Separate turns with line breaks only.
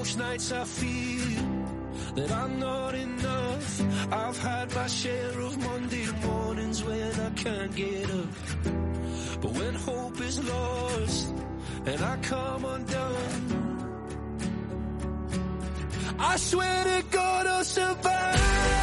Most nights I feel that I'm not enough. I've had my share of Monday mornings when I can't get up. But when hope is lost and I come undone, I swear to God I'll survive.